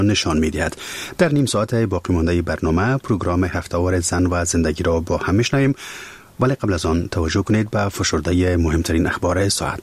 نشان می‌دهد. در نیم ساعت باقی مانده برنامه پروگرام هفته‌وار زن و زندگی را با هم می‌شنویم، ولی قبل از آن توجه کنید به فشرده مهمترین اخبار ساعت.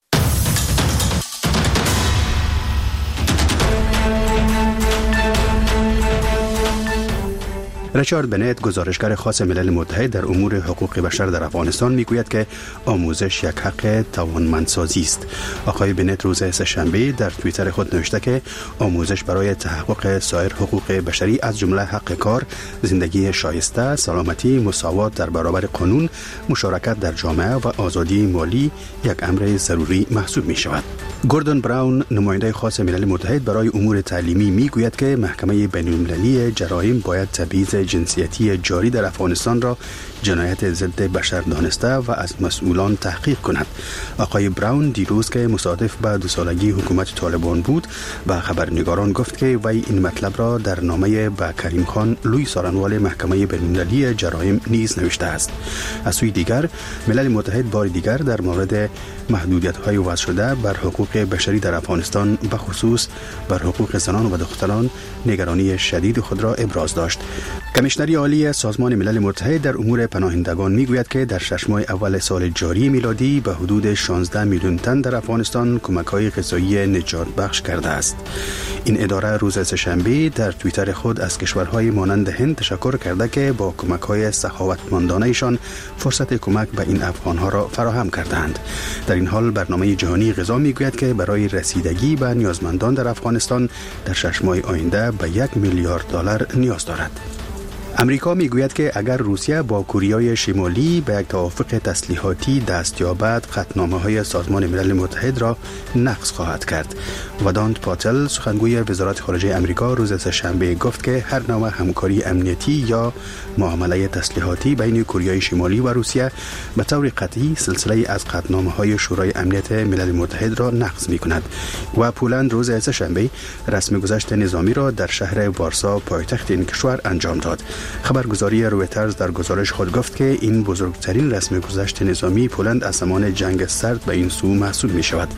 ریچارد بنت، گزارشگر خاص ملل متحد در امور حقوق بشر در افغانستان، میگوید که آموزش یک حق توانمندسازی است. آقای بنت روز سه‌شنبه در توییتر خود نوشته که آموزش برای تحقق سایر حقوق بشری از جمله حق کار، زندگی شایسته، سلامتی، مساوات در برابر قانون، مشارکت در جامعه و آزادی مالی یک امر ضروری محسوب می شود. گوردون براون، نماینده خاص ملل متحد برای امور تعلیمی، میگوید که محکمه بین‌المللی جرایم باید تبعیض جنسیتی جاری در افغانستان را جنایت ضد بشر دانسته و از مسئولان تحقیق کند. آقای براون دیروز که مصادف به 2 سالگی حکومت طالبان بود، به خبرنگاران گفت که وی این مطلب را در نامه به کریم خان، لوی سارنوال محکمه بین‌المللی جرایم نیز نوشته است. از سوی دیگر، ملل متحد بار دیگر در مورد محدودیت‌های وضع شده بر حقوق بشری در افغانستان، به خصوص بر حقوق زنان و دختران، نگرانی شدید خود را ابراز داشت. کمیشنری عالی سازمان ملل متحد در امور پناهندگان میگوید که در 6 ماه اول سال جاری میلادی به حدود 16 میلیون تن در افغانستان کمک‌های غذایی نجات بخش کرده است. این اداره روز سه‌شنبه در توییتر خود از کشورهای مانند هند تشکر کرده که با کمک‌های سخاوتمندانه ایشان فرصت کمک به این افغان‌ها را فراهم کردند. در این حال برنامه جهانی غذا میگوید که برای رسیدگی به نیازمندان در افغانستان در 6 ماه آینده به 1 میلیارد دلار نیاز دارد. امریکا میگوید که اگر روسیه با کوریای شمالی به یک توافق تسلیحاتی دست یابد، قطعنامه‌های سازمان ملل متحد را نقض خواهد کرد. ودانت پاتل، سخنگوی وزارت خارجه امریکا، روز سه‌شنبه گفت که هر نوع همکاری امنیتی یا معامله تسلیحاتی بین کوریای شمالی و روسیه به طور قطعی سلسله از قطعنامه‌های شورای امنیت ملل متحد را نقض می‌کند. و پولند روز سه‌شنبه رسم گذشت نظامی را در شهر وارسا، پایتخت این کشور، انجام داد. خبرگزاری رویترز در گزارش خود گفت که این بزرگترین رسم گذشت نظامی پولند از زمان جنگ سرد به این سو محسوب می شود.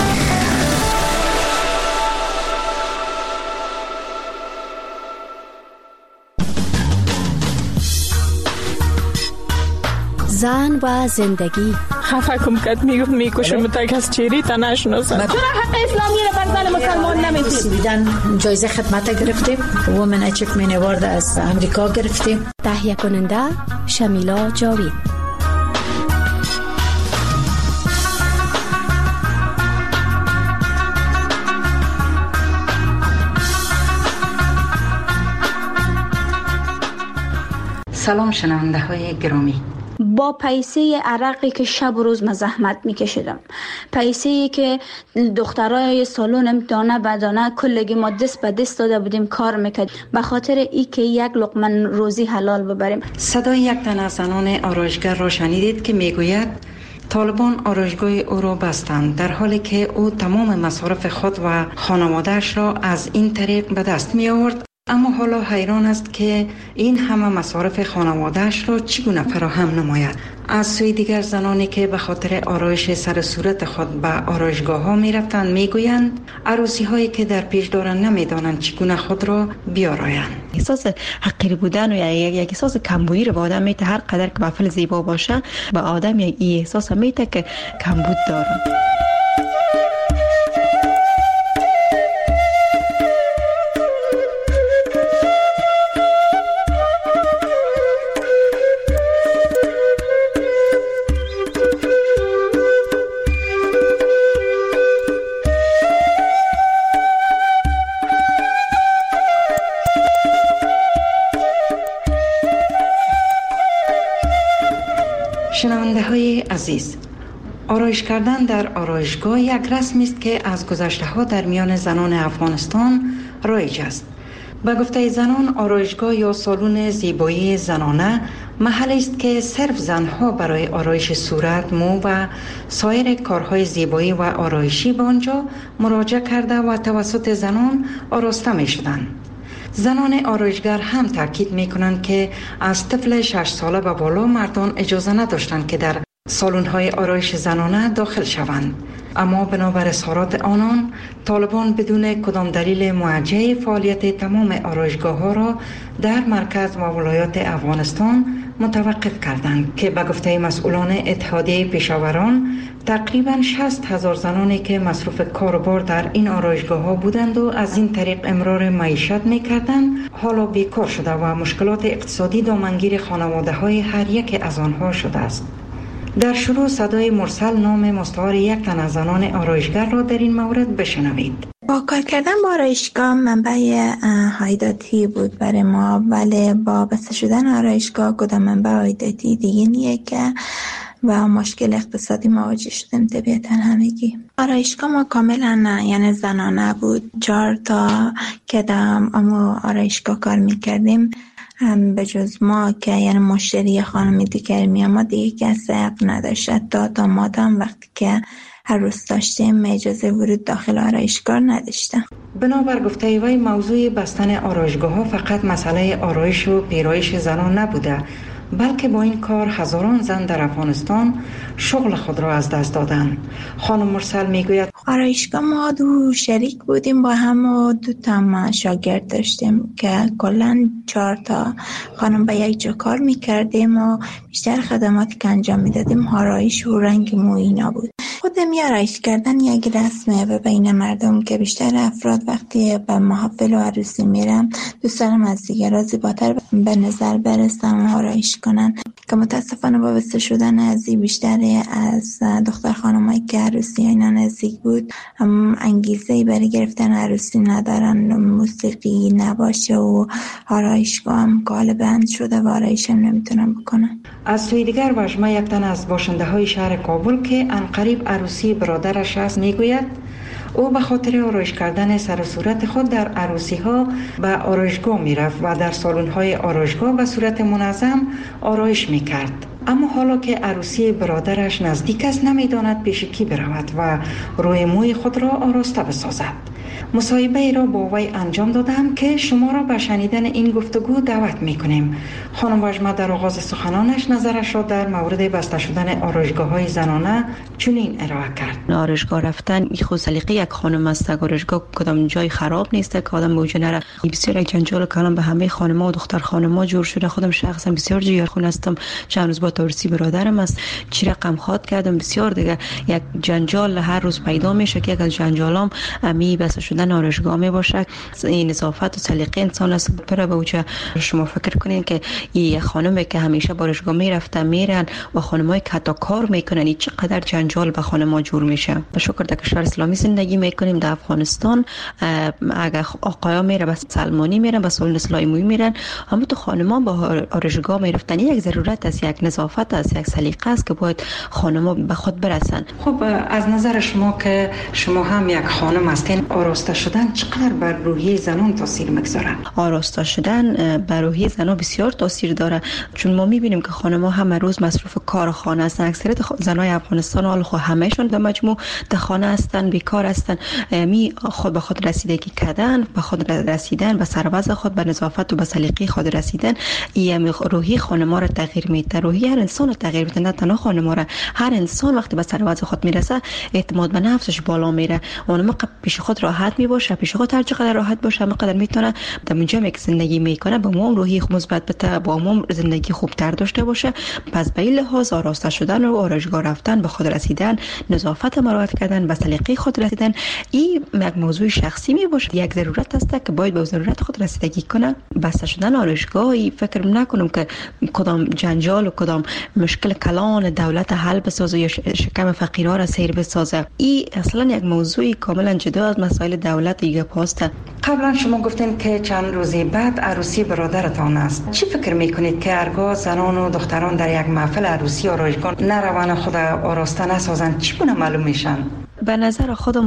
زن و زندگی. خفه کم کد میگفت میکشم تا کس چیری تا نشناسم. چرا حق اسلامی رو بر زن مسلمان نمیدید؟ جایزه خدمت گرفتیم، وومن اچیومنت اوارد از امریکا گرفتیم. تهیه کننده شمیلا جاوید. سلام شنونده های گرامی. با پیسه عرقی که شب و روز من زحمت میکشیدم، پیسه‌ای که دخترای سالون امتحانه بدانه کلگی ما دست به دست داده بودیم کار میکرد به خاطر ای که یک لقمه روزی حلال ببریم. صدای یک تن از زنان آرایشگر را شنیدید که میگوید طالبان آرایشگاه او را بستند، در حالی که او تمام مصارف خود و خانواده‌اش را از این طریق به دست می آورد. اما حالا حیران است که این همه مصارف خانواده‌اش را چگونه فراهم نماید. از سوی دیگر زنانی که به خاطر آرایش سر صورت خود به آرایشگاه‌ها می‌رفتند میگویند عروسی‌هایی که در پیش دارند نمی‌دانند چگونه خود را بیارایند. احساس حقیر بودن و یک احساس کمبودی رو به آدم میده. هر قدر که بافل زیبا باشه به آدم یک احساس میده که کمبود داره. شنونده های عزیز، آرایش کردن در آرایشگاه یک رسمی است که از گذشته ها در میان زنان افغانستان رایج است. به گفته زنان، آرایشگاه یا سالن زیبایی زنانه محلی است که صرف زنها برای آرایش صورت، مو و سایر کارهای زیبایی و آرایشی به آنجا مراجعه کرده و توسط زنان آراسته می شدند. زنان آرایشگر هم تاکید می کنند که از طفل 6 ساله به بالا مردان اجازه نداشتند که در سالن‌های آرایش زنانه داخل شوند. اما بنابر اظهارات آنان، طالبان بدون کدام دلیل موجه فعالیت تمام آرایشگاه‌ها را در مرکز و ولایات افغانستان متوقف کردند که به گفته مسئولان اتحادیه پیشاوران تقریباً 60,000 زنانی که مصروف کار و بار در این آرایشگاه‌ها بودند و از این طریق امرار معیشت می‌کردند، حالا بیکار شده و مشکلات اقتصادی دامنگیر خانواده‌های هر یک از آنها شده است. در شروع صدای مرسل نام مستعار یک تن از زنان آرایشگر را در این مورد بشنوید. با کار کردن با آرایشگاه منبع عایداتی بود برای ما، ولی با بسته شدن آرایشگاه کدام منبع عایداتی دیگه نیه که و مشکل اقتصادی مواجه شدیم. طبیعتا همگی آرایشگاه ما کاملا یعنی زنانه بود. 4 تا که در آرایشگاه کار میکردیم به جز ما که یعنی مشتری خانم دیگر ما دیگه کسی حق نداشت. تا مادام وقتی که هر روز داشتیم اجازه ورود داخل آرایشگاه نداشتم. بنابر گفته وی موضوع بستن آرایشگاه ها فقط مسئله آرایش و پیرایش زنان نبوده، بلکه با این کار هزاران زن در افغانستان شغل خود را از دست دادند. خانم مرسل میگوید آرایشگاه ما 2 شریک بودیم با هم و 2 تا شاگرد داشتیم که کلا 4 تا خانم به یک جا کار میکردیم و بیشتر خدماتی که انجام میدادیم آرایش و رنگ مو اینا بود. خودم آرایش کردن یک رسمه و بین مردم که بیشتر افراد وقتی به محافل و عروسی میرن دوست دارم از دیگرها زیباتر به نظر برسن و آرایش کنن، که متاسفانه با بسته شدن از بیشتر از دختر خانمایی که عروسی اینا نزدیک بود انگیزه‌ای برای گرفتن عروسی ندارن، موسیقی نباشه و آرایشگاه هم غالباً شده و آرایش هم نمیتونن بکنن. از سوی دیگر وژما یک تن از باشنده های شهر کابل که عنقریب عروسی برادرش است میگوید او به خاطر آرایش کردن سر و صورت خود در عروسی ها به آرایشگاه می رفت و در سالن های آرایشگاه به صورت منظم آرایش می کرد. اما حالا که عروسی برادرش نزدیک است نمیداند پیش کی برود و روی موی خود را آراسته بسازد. مصاحبه ای را با وی انجام دادم که شما را به شنیدن این گفتگو دعوت می کنیم. خانم وژما در آغاز سخنانش نظرش را در مورد بسته شدن آرایشگاه های زنانه چنین ارائه کرد. آرایشگاه رفتن این خود سلیقه یک خانم است. آرایشگاه کدام جای خراب نیست که آدم به نره. بسیار یک جنجال کلام به همه خانم‌ها و دختر خانم‌ها جور شده. خودم شخصا بسیار جیگرخون هستم. چند روز با عروسی برادرم است. چی رقم خواد کردم بسیار دیگه یک جنجال هر روز پیدا میشه که یک از جنجالام امی بس شدن آرایشگاه می باشه. این نظافت و سلیقه انسان است. برای به وجه شما فکر کنین که این خانمی که همیشه آرایشگاه میرفتن میرن و خانمایی که حتی کار میکنن این چقدر جنجال به خانم‌ها جور میشه. به شکر در کشور اسلامی زندگی میکنیم در افغانستان. اگر آقایا میره به سلمانی میرن به سالن اسلامی میرن، اما تو خانم‌ها با آرایشگاه میرفتن. یک ضرورت است، یک نظافت است، یک سلیقه است که باید خانم‌ها به خود برسن. خب از نظر شما که شما هم یک خانم هستین، آراسته شدن چقدر بر روحیه زنان تاثیر میگذاره؟ آراسته شدن بر روحیه زنان بسیار تاثیر داره، چون ما میبینیم که خانم‌ها همه روز مصروف کار خانه هستن. اکثریت زنای افغانستان حال خو همهشون در مجموع در خانه هستن، بیکار هستن. می خود به خود رسیدگی کردن، به خود رسیدن، به سروز خود، به نظافت و به سلیقه خود رسیدن، این روحیه خانم‌ها را تغییر میده. روحیه هر انسان را تغییر میده، نه تنها خانم‌ها را. هر انسان وقتی به سروز خود میرسه اعتماد به نفسش بالا میره. اون موقع پیش خود راحت میباشه، پیش خود هر چقدر راحت باشه همقدر میتونه در اونجا که زندگی میکنه با ما روحی مثبت بده، با ما زندگی خوبتر داشته باشه. پس به این لحاظ آراسته شدن و آرایشگاه رفتن، به خود رسیدن، نظافت مراعات کردن، به سلیقه خود رسیدن، این یک موضوع شخصی میباشه. یک ضرورت است که باید به ضرورت خود رسیدگی کنه. بسته شدن آرایشگاهی فکر نکنم که کدام جنجال و کدام مشکل کلان دولت حل بسازه یا شکم فقیرها را سیر بسازه. این اصلا یک موضوع کاملا جدا از مسائل دولت دیگه پاسته. قبلا شما گفتین که چند روزی بعد عروسی برادرتان است. چی فکر میکنید که هرگاه زنان و دختران در یک محفل عروسی آرایشگاه نروان خود آراسته نسازن چی بونه معلوم میشن؟ به نظر خودم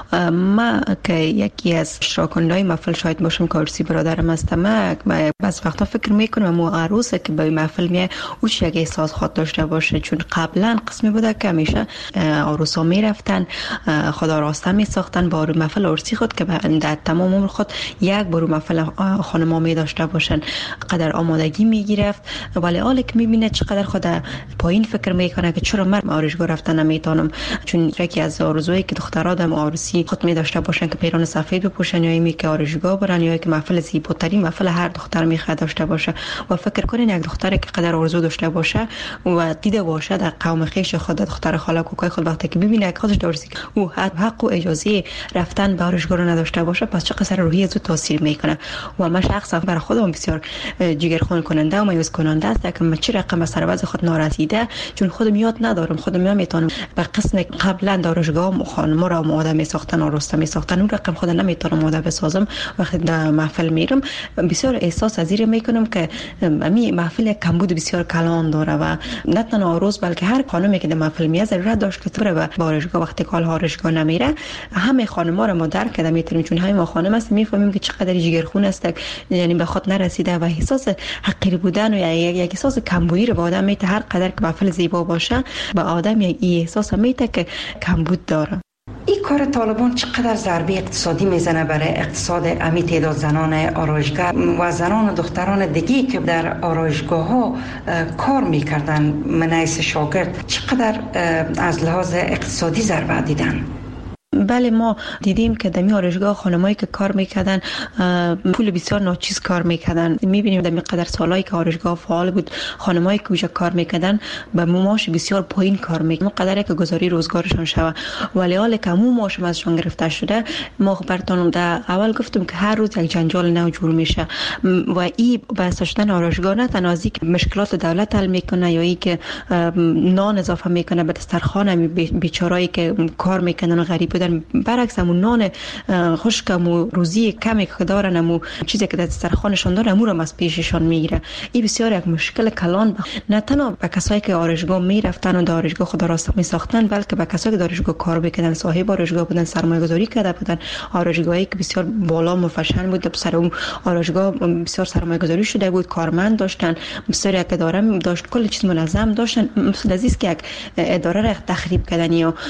ما که یکی از اشتراک‌کننده‌های محفل شاید باشم که عروسی برادرم است، ما بعض وقتا فکر میکنم مو عروسی که به محفل میه او چه یک احساس خود داشته باشه، چون قبلا قسمی بوده که همیشه عروسا میرفتن خدا راسته میساختن با محفل عروسی خود که در تمام عمر خود یک بار محفل خانما می داشته باشن، قدر آمادگی میگرفت. ولی حالا که میبینه چقدر خود پایین فکر میکنه که چرا من آرایشگاه رفتن نمیتونم، چون یکی از آرزوهایی که دخترها در عروسی خود می داشته باشن که پیران سفید بپوشن یا اینی که آرایشگاه برن یا که محفل زیباترین محفل هر دختر میخواد داشته باشه. و فکر کنین یک دختری که قدر آرزو داشته باشه و دیده باشه در قوم خویش خود، دختر خاله کوکای خود، وقتی که ببینه که خودش درستی او حق و اجازه رفتن به آرایشگاه رو نداشته باشه، پس چقدر روحی از او تاثیر میکنه. و من شخصا برای خودم بسیار جگرخون کننده و مایوس کننده است که من چه رقم از سر وضع خود نارسیده، چون خودم یاد ندارم، خودم نمیتونم به قسم قبلا آرایشگاه خانم را آماده میساختن، آراسته میساختن، اون رقم خود نمیتونم آماده بسازم. وقتی در محفل میرم بسیار احساس ازیر میکنم که می محفل کمبود بسیار کلان داره و نه تنها عروس بلکه هر خانمی که در محفل میاد ضرورت داشت که بره به آرایشگاه. وقتی که آرایشگاه نمیره همه خانم‌ها را ما درک کرده میتونیم، چون همه ما خانم است میفهمیم که چقدر جگرخون است، یعنی به خود نرسیده و احساس حقیر بودن و یک احساس کمبودی رو به آدم میته. هر قدر که محفل زیبا باشه به آدم یک احساس میته که کمبود داره. این کار طالبان چقدر ضربه اقتصادی میزنه برای اقتصاد امی تعداد زنان آرایشگر و زنان و دختران دیگی که در آرایشگاه ها کار میکردن من حیث شاگرد، چقدر از لحاظ اقتصادی ضربه دیدن؟ بله ما دیدیم که در آرایشگاه خانمایی که کار میکردن پول بسیار ناچیز کار میکردن. میبینیم در مقدار سالایی که آرایشگاه فعال بود خانمایی که اونجا کار میکردن به معاش بسیار پایین کار میکردن، مقداری که گزاری روزگارشان شوه. ولی حالا که همون معاشم ازشان گرفته شده، ما براتون در اول گفتم که هر روز یک جنجال نو جور میشه و این بسته شدن آرایشگاه نه تنها از اینکه مشکلات دولت حل میکنه یا اینکه نان اضافه میکنه به دسترخوان بیچارهایی که کار میکنن و غریب بودن، برعکس همون نان خشکم و روزی کمی که دارن، همون چیزی که در دسترخوانشان دارن همون رو از پیششان میگیره. این بسیار یک مشکل کلان نه تنها به کسایی که آرایشگاه میرفتن و در آرایشگاه خود راسته میساختن، بلکه به کسایی که در آرایشگاه کار میکردن، صاحب آرایشگاه بودن، سرمایه گذاری کرده بودن، آرایشگاهی که بسیار بالا مفشن بود، سر اون آرایشگاه بسیار سرمایه گذاری شده بود، کارمند داشتن، بسیار یک اداره داشت، کل چیز منظم داشتن. مثل است که یک اداره را تخریب کردن و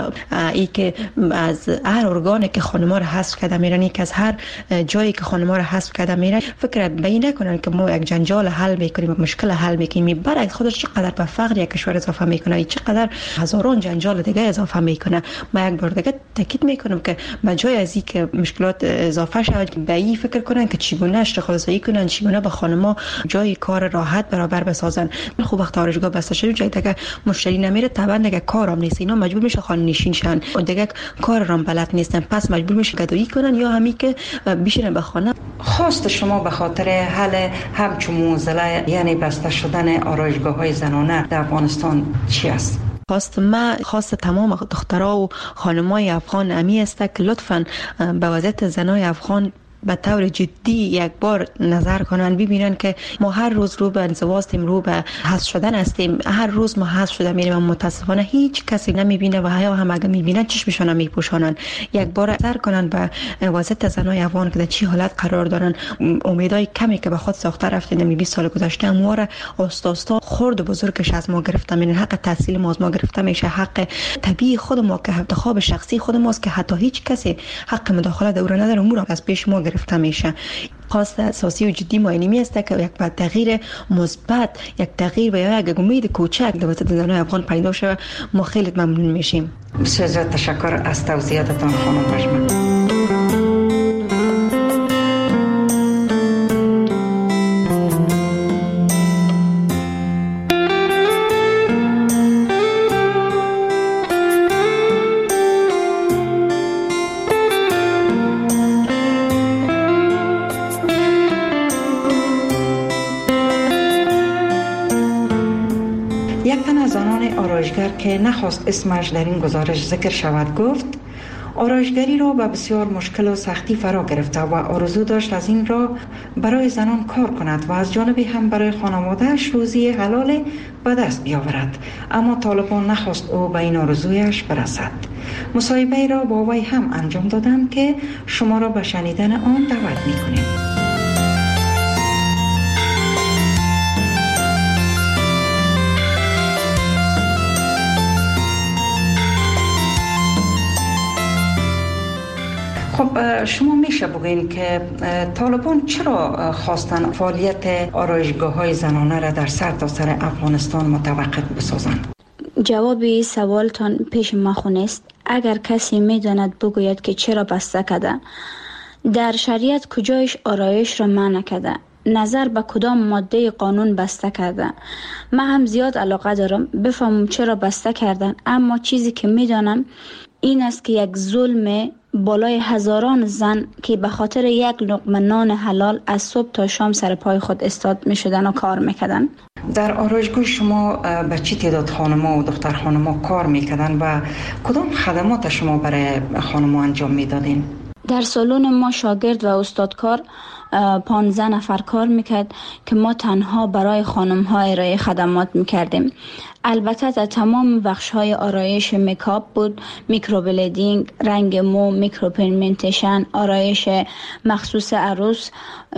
ای که از هر ارگانی که خانم‌ها را حذف کرده میرن، یک از هر جایی که خانم‌ها را حذف کرده میرن، فکر به این نکنن که ما یک جنجال حل میکنیم، مشکل حل میکنیم. برعکس خودش چقدر به فقر یک کشور اضافه میکنه، چقدر هزاران جنجال دیگه اضافه میکنه. ما یک بار دیگه تاکید میکنم که به جای از اینکه مشکلات اضافه شود، به این فکر کنن که چگونه اشتغال زایی کنن، چگونه به خانم‌ها جای کار راحت برابر بسازن. خوب وقت آرایشگاه بسته شد، جای دیگه مشتری نمیره، طبعا دیگه کارام نیست، اینا مجبور میشه خانه نشین شن و دیگه کار رام بلد نیستن، پس مجبور میشه گدایی کنن یا همین که بشینن به خانه. خواست شما به خاطر حل همچون موزله یعنی بسته شدن آرایشگاه‌های زنانه در افغانستان چی است؟ خواست تمام دخترها و خانمای افغان امی است که لطفاً به وضعیت زنای افغان به طور جدی یک بار نظر کنن، ببینن که ما هر روز رو به انزوا هستیم، رو به حذف شدن هستیم. هر روز ما حذف شده میریم، متاسفانه هیچ کسی نمیبینه و هم اگه میبینن چشمشون میپوشانن. یک بار نظر کنن به وضعیت زنای افغان که در چه حالت قرار دارن. امیدای کمی که به خود ساخته رفتیم 20 سال گذشته، ما را آستا خرد و بزرگش از ما گرفته میرن. حق تحصیل ما از ما گرفته میشه، حق طبیعی خود ما که انتخاب شخصی خود ماست که حتی هیچ کسی حق مداخله در اون نداره، امور از پیش ما گرفته میشه. خواست اساسی و جدی ما اینمی است که یک تغییر مثبت، یک تغییر و یک امید کوچک در وسط زنان افغان پیدا شود. ما خیلی ممنون میشیم. بسیار تشکر از توضیحاتتان خانم پژمان. یک تن از زنان آرایشگر که نخواست اسمش در این گزارش ذکر شود گفت آرایشگری را به بسیار مشکل و سختی فرا گرفته و آرزو داشت از این را برای زنان کار کند و از جانبی هم برای خانواده‌اش روزی حلال به دست بیاورد، اما طالبان نخواست او به این آرزویش برسد. مصاحبه را با وی هم انجام دادم که شما را به شنیدن آن دعوت می‌کنیم. خب شما میشه بگوین که طالبان چرا خواستن فعالیت آرایشگاه‌های زنانه را در سرتاسر افغانستان متوقف بسازند؟ جواب سوالتان پیش ما خونست. اگر کسی میداند بگوید که چرا بسته کرده، در شریعت کجایش آرایش را منع کرده، نظر به کدام ماده قانون بسته کرده. من هم زیاد علاقه دارم بفهمم چرا بسته کردن، اما چیزی که میدانم این است که یک ظلم بالای هزاران زن که به خاطر یک لقمه نان حلال از صبح تا شام سر پای خود استاد می شدن و کار میکردن. در آرایشگاه شما به چی تعداد خانم‌ها و دختر خانم‌ها کار میکردن و کدام خدمات شما برای خانم‌ها انجام میدادین؟ در سالن ما شاگرد و استادکار 15 نفر کار میکرد که ما تنها برای خانم ها ارائه خدمات میکردیم. البته در تمام بخش های آرایش میکاپ بود، میکروبلیدینگ، رنگ مو، میکروپیگمنتیشن، آرایش مخصوص عروس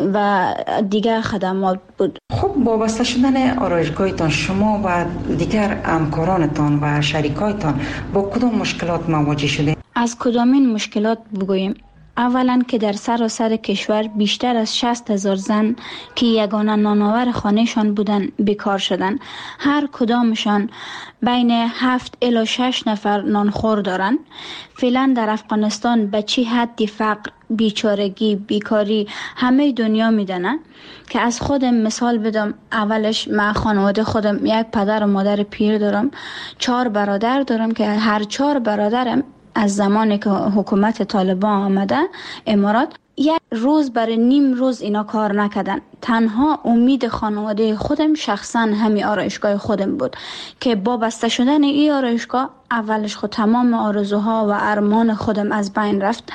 و دیگر خدمات بود. خب وابسته شدن آرایشگاهتان شما و دیگر همکارانتان و شریکایتان با کدام مشکلات مواجه شده؟ از کدامین مشکلات بگوییم؟ اولا که در سراسر کشور بیشتر از 60,000 زن که یگانه نانآور خانهشان بودن بیکار شدن. هر کدامشان بین 7 الی 6 نفر نانخور دارن. فعلا در افغانستان به چی حدی فقر، بیچارگی، بیکاری همه دنیا میدنه که از خودم مثال بدم. اولش من خانواده خودم یک پدر و مادر پیر دارم، 4 برادر دارم که هر 4 برادرم از زمانی که حکومت طالبان آمده امارات یک روز برای نیم روز اینا کار نکردن. تنها امید خانواده خودم شخصا همین آرایشگاه خودم بود که با بسته شدن این آرایشگاه اولش خود تمام آرزوها و ارمان خودم از بین رفت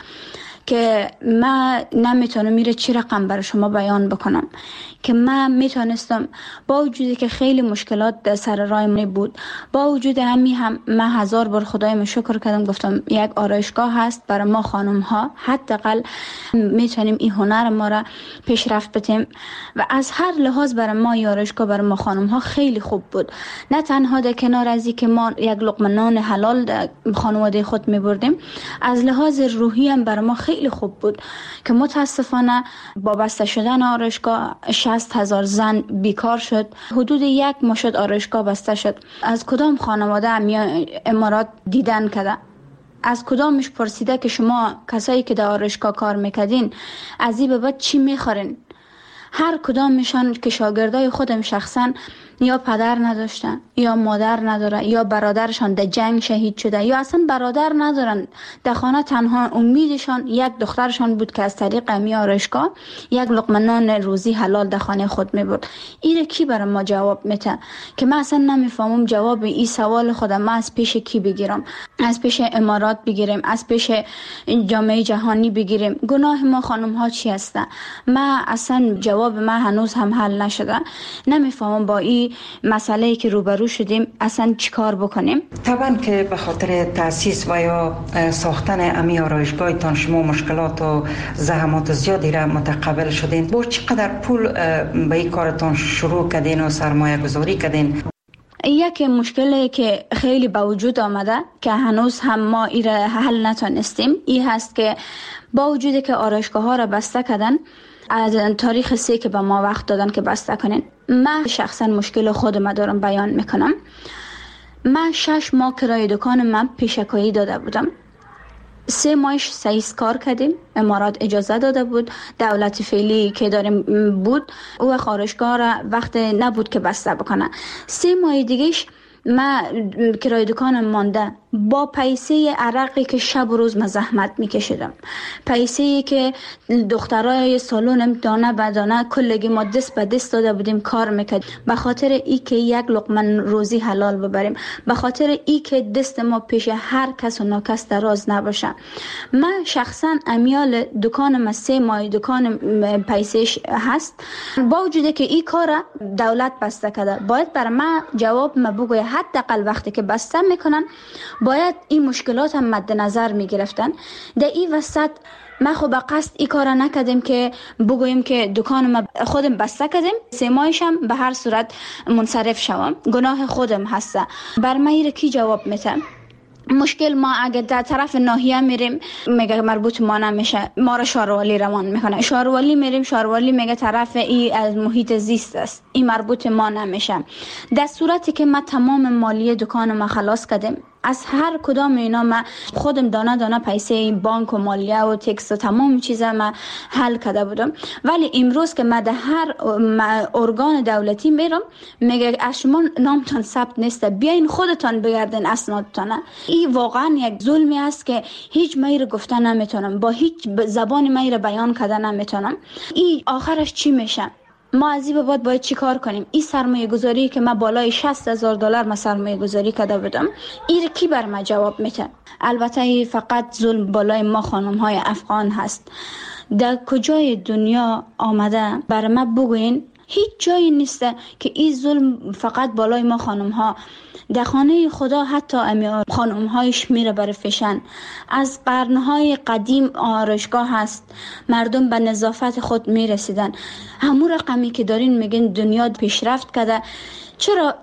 که من نمیتونم میره چی رقم برای شما بیان بکنم که من میتونستم با وجودی که خیلی مشکلات در سر راه من بود، با وجود همین هم من 1000 بار خدایم شکر کردم، گفتم یک آرایشگاه هست برای ما خانم ها، حداقل میتونیم این هنر ما را پیشرفت بدیم و از هر لحاظ برای ما این آرایشگاه برای ما خانم ها خیلی خوب بود. نه تنها در کنار از این که ما یک لقمه نان حلال در خانواده خود میبردیم، از لحاظ روحی هم برای ما خیلی خوب بود که متاسفانه با بسته شدن آرایشگاه 60,000 زن بیکار شد. حدود 1 ماه شد آرایشگاه بسته شد. از کدام خانواده امارات دیدن کده؟ از کدامش پرسیده که شما کسایی که در آرایشگاه کار میکردین از این به بعد چی میخورین؟ هر کدامشان که شاگردای خودم شخصا یا پدر نداشتن یا مادر نداره یا برادرشان در جنگ شهید شده یا اصلا برادر ندارن، در خانه تنها امیدشان یک دخترشان بود که از طریق امی آرایشگاه یک لقمه نان روزی حلال در خانه خود میبرد. این کی برای ما جواب میده که من اصلا نمیفهمم جواب این سوال خودم من از پیش کی بگیرم؟ از پیش امارات بگیریم؟ از پیش جامعه جهانی بگیریم؟ گناه ما خانم ها چی هسته؟ من اصلا جواب من هنوز هم حل نشده. نمیفهمم با این مسئله که روبرو شدیم اصلا چیکار بکنیم. طبعا که به خاطر تأسیس و یا ساختن امی آرایشگاهتان شما مشکلات و زحمات زیادی را متقبل شدین. با چقدر پول به این کارتان شروع کردین و سرمایه گذاری کردین؟ یک مشکلی که خیلی به وجود آمده که هنوز هم ما این را حل نتونستیم این هست که با وجودی که آرایشگاه ها را بسته کردن از تاریخ 3 که به ما وقت دادن که بسته کنین، من شخصا مشکل خودم دارم بیان میکنم. من 6 ماه کرایه دکان من پیشکایی داده بودم. 3 ماهش سعیس کار کردیم، امارات اجازه داده بود، دولت فعلی که داریم بود او آرایشگاه را وقت نبود که بسته بکنه. 3 ماه دیگهش من کرایه دکانم مانده با پیسه عرقی که شب و روز زحمت میکشیدم، پیسه‌ای که دخترای سالونم دانه به دانه کلگی ما دست به دست داده بودیم کار میکرد، به خاطر ای که یک لقمه روزی حلال ببریم، به خاطر ای که دست ما پیش هر کس و ناکس دراز نباشه. من شخصا امیال دکانم 3 ماه دکان پیسهش هست، با وجودی که این کار دولت بسته کرده. باید بر من جواب ما بگوی حداقل وقتی که بسته میکنن باید این مشکلات هم مد نظر میگرفتن. در این وسط ما خب به قصد این کار نکردیم که بگوییم که دکان ما خودم بسته کردیم 3 ماهشم به هر صورت منصرف شوم، گناه خودم هسته. بر من ایره کی جواب میتم؟ مشکل ما اگر در طرف ناحیه میریم میگه مربوط ما نمیشه، ما را شاروالی روان میکنه. شاروالی میریم، شاروالی میگه طرف ای از محیط زیست است، این مربوط ما نمیشه. در صورتی که ما تمام مالیه دکان ما خلاص کردیم، از هر کدام اینا من خودم دانه دانه پیسه بانک و مالیه و تکس و تمام چیزا من حل کرده بودم. ولی امروز که من در هر ارگان دولتی میرم میگه از شما نامتان ثبت نیست، بیاین خودتان بگردین اسنادتان. این واقعا یک ظلمی است که هیچ میره گفته نمیتونم، با هیچ زبان میره بیان کرده نمیتونم. این آخرش چی میشه؟ ما از این بعد باید چی کار کنیم؟ این سرمایه گذاری که من بالای $60,000 من سرمایه گذاری کرده بودم، این کی بر من جواب میده؟ البته فقط ظلم بالای ما خانم های افغان هست. در کجای دنیا آمده بر من بگوین؟ هیچ جایی نیست که این ظلم فقط بالای ما خانم ها. در خانه خدا حتی خانم هایش میره بر فشن. از قرنهای قدیم آرایشگاه هست، مردم به نظافت خود میرسیدن. همون رقمی که دارین میگین دنیا پیشرفت کرده، چرا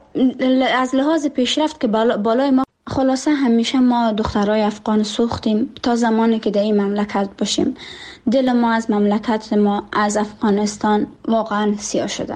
از لحاظ پیشرفت که بالای ما؟ خلاصه همیشه ما دخترای افغان سوختیم تا زمانی که در این مملکت باشیم. دل ما از مملکت ما، از افغانستان واقعا سیاه شده.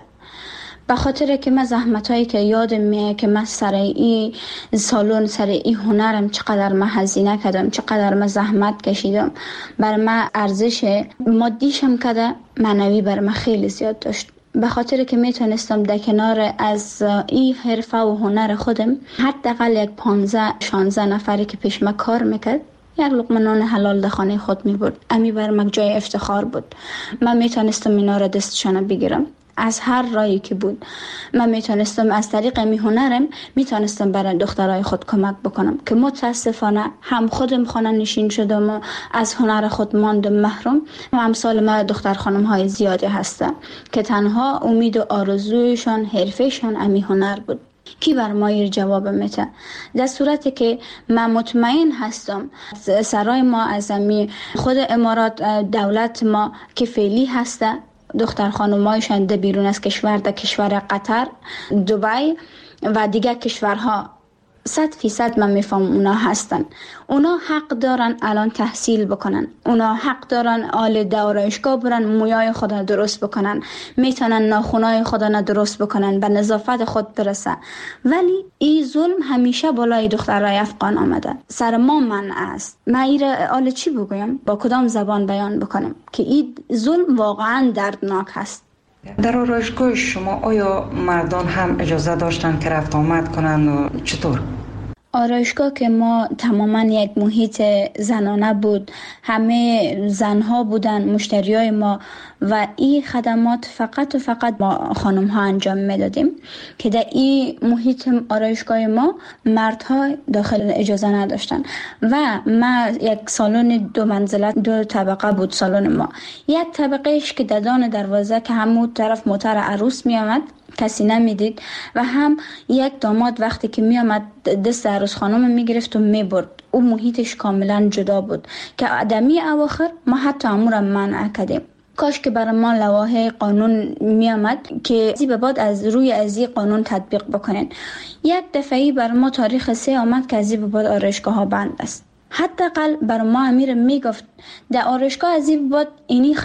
به خاطر که من زحمتایی که یادم میاد که من سر این سالن، سر این هنرم چقدر من هزینه کردم، چقدر من زحمت کشیدم، بر من ارزش مادیشم کده، معنوی بر من خیلی زیاد داشت. به خاطر که میتونستم در کنار از این حرفه و هنر خودم حداقل یک 15-16 نفری که پیش من کار میکرد یک لقمه نان حلال در خانه خود میبرد. امی بر من جای افتخار بود. من میتونستم اینا را دستشانه بگیرم از هر راهی که بود. من میتونستم از طریق می هنرم میتونستم برای دخترای خود کمک بکنم که متاسفانه هم خودم خانه نشین شدم و از هنر خود ماندم محروم و امثال ما دختر خانم های زیادی هستن که تنها امید و آرزویشان حرفشان امی هنر بود. کی بر ما جواب میده؟ در صورتی که من مطمئن هستم سرای ما از امی خود امارات دولت ما که فعلی هسته، دختر خانمایشان در بیرون از کشور، در کشور قطر، دبی و دیگر کشورها 100% من میفهم اونا هستن. اونا حق دارن الان تحصیل بکنن، اونا حق دارن آل دورایشگاه برن مویای خدا درست بکنن، میتونن ناخونای خدا درست بکنن، به نظافت خود برسن. ولی این ظلم همیشه بالای دخترای افغان آمده، سر ما منع است. من ایره آل چی بگویم؟ با کدام زبان بیان بکنم که این ظلم واقعا دردناک است. در آرایشگاه شما آیا مردان هم اجازه داشتن که رفت آمد کنن و چطور؟ آرایشگاه که ما تماما یک محیط زنانه بود، همه زنها بودن مشتریای ما و این خدمات فقط و فقط ما خانم ها انجام میدادیم که در این محیط آرایشگاه ما مردها داخل اجازه نداشتن. و ما یک سالن 2 منزله 2 طبقه بود سالن ما. یک طبقهش که ددان دروازه که همون طرف موتر عروس می آمد کسی نمیدید و هم یک داماد وقتی که می آمد دست عروس خانم می گرفت و می برد. او محیطش کاملا جدا بود که آدمی اواخر ما حتی امور منع کردیم. کاش که برای ما لوایح قانون می آمد که به بعد از روی از این قانون تطبیق بکنن. یک دفعی برای ما تاریخ 3 آمد که از به بعد آرایشگاه ها بند است. حداقل بر ما امیر میگفت در آرایشگاه از این بعد اینی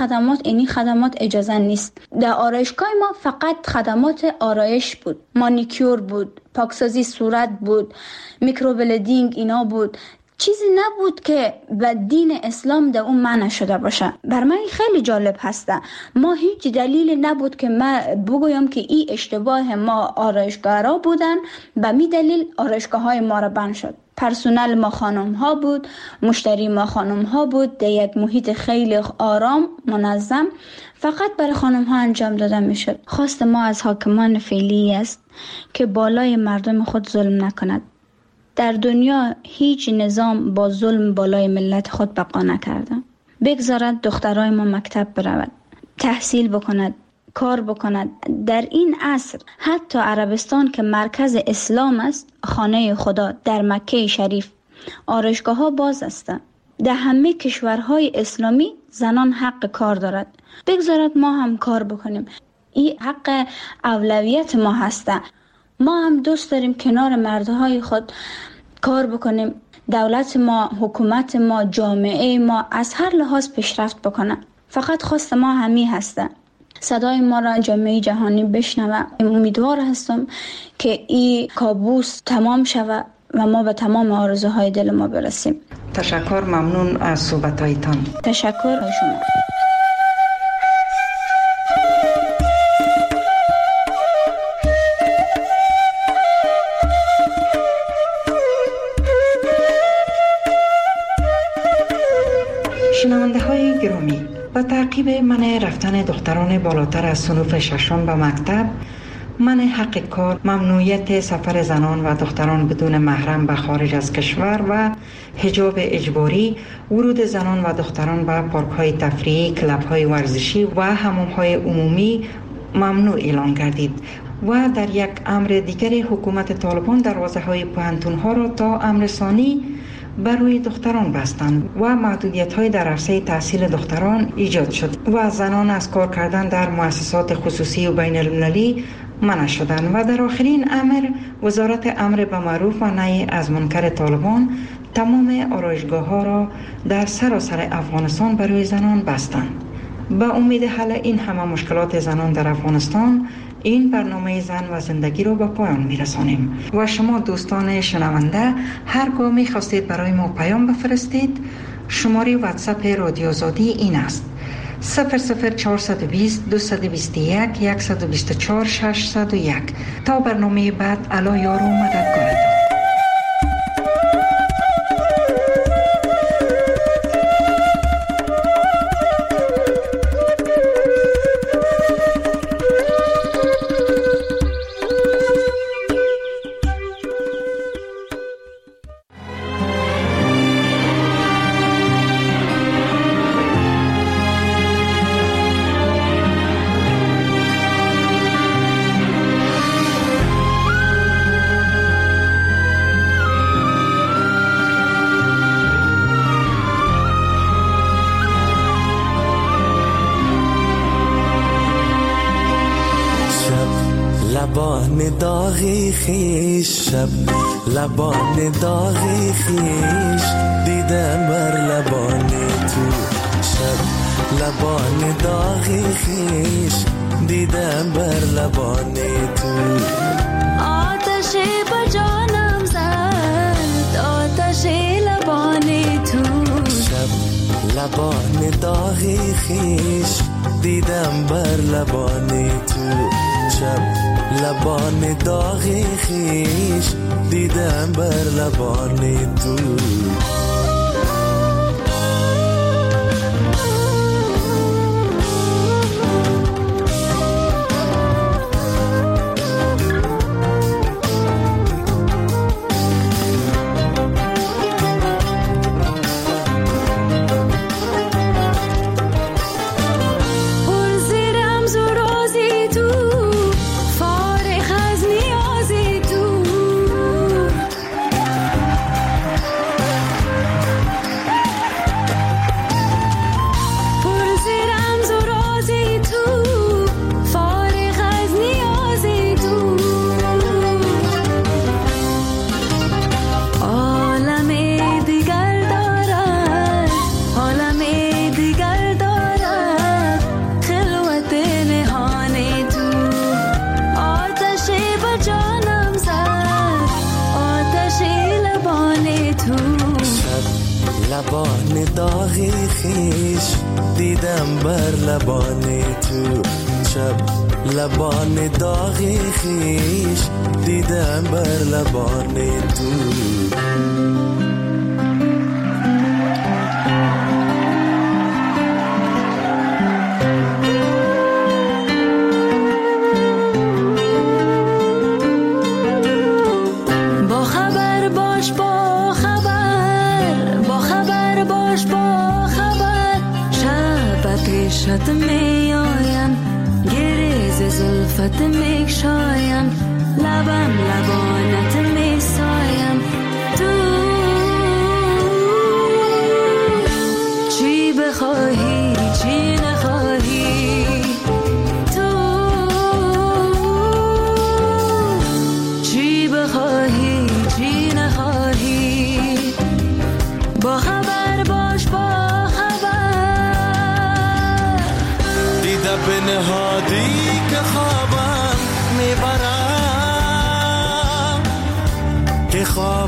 خدمات اجازه نیست. در آرایشگاه ما فقط خدمات آرایش بود، مانیکیور بود، پاکسازی صورت بود، میکروبلیدینگ اینا بود. چیزی نبود که به دین اسلام در اون منع شده باشه. بر من خیلی جالب هسته. ما هیچ دلیلی نبود که من بگویم که این اشتباه ما آرایشگاه را بودن، به می دلیل آرایشگاه های ما را بند شد. پرسنل ما خانم ها بود، مشتری ما خانم ها بود، در یک محیط خیلی آرام منظم فقط برای خانم ها انجام داده می شد. خواست ما از حاکمان فعلی است که بالای مردم خود ظلم نکند. در دنیا هیچ نظام با ظلم بالای ملت خود بقا نکرده. بگذارد دخترای ما مکتب برود، تحصیل بکند، کار بکند. در این عصر حتی عربستان که مرکز اسلام است، خانه خدا در مکه شریف، آرایشگاه ها باز است. در همه کشورهای اسلامی زنان حق کار دارد. بگذارد ما هم کار بکنیم. این حق اولویت ما هست. ما هم دوست داریم کنار مردهای خود کار بکنیم. دولت ما، حکومت ما، جامعه ما از هر لحاظ پیشرفت بکنه. فقط خواست ما همی هسته. صدای ما را جامعه جهانی بشنوه. امیدوار هستم که این کابوس تمام شود و ما به تمام آرزوهای دل ما برسیم. تشکر، ممنون از صحبتایتان. تشکر از شما. شنونده های گرامی، با تعقیب منع رفتن دختران بالاتر از صنف ششم به مکتب، منع حق کار، ممنوعیت سفر زنان و دختران بدون محرم به خارج از کشور و حجاب اجباری، ورود زنان و دختران به پارک‌های تفریحی، کلب‌های ورزشی و حمام‌های عمومی ممنوع اعلان گردید و در یک امر دیگر حکومت طالبان دروازه‌های پوهنتون‌ها را تا امر ثانی بر روی دختران بستند و محدودیت‌های در عرصه تحصیل دختران ایجاد شد و زنان از کار کردن در مؤسسات خصوصی و بین المللی منع شدند و در آخرین امر وزارت امر به معروف و نهی از منکر طالبان تمام آرایشگاه‌ها را در سراسر افغانستان برای زنان بستند. به امید حل این همه مشکلات زنان در افغانستان، این برنامه زن و زندگی رو به پایان میرسانیم و شما دوستان شنونده هرگاه میخواستید برای ما پیام بفرستید، شماره واتساپ رادیو آزادی این است: 00420 221 124 601. تا برنامه بعد، الا یار و مددگارتان. لبان داغی خیش، شب لبان داغی خیش، دیدم بر لبان تو. شب لبان داغی خیش، دیدم بر لبان تو. آتش بر جانم زد، آتش لبان تو. شب لبان داغی خیش، دیدم بر لبان تو. شب لبان داغی خیش، دیدم بر لبان تو. لبان داغی خیش، دیدم بر لبان تو. شب لبان داغ خیش دیدم بر لبان تو. شد می آیم گریز زلفت می شایم لبم لبانت می سایم تو چی بخواهی چی نخواهی تو چی بخواهی چی نخواهی با خبر باش با به نهادی که خوابم میبرم که خواب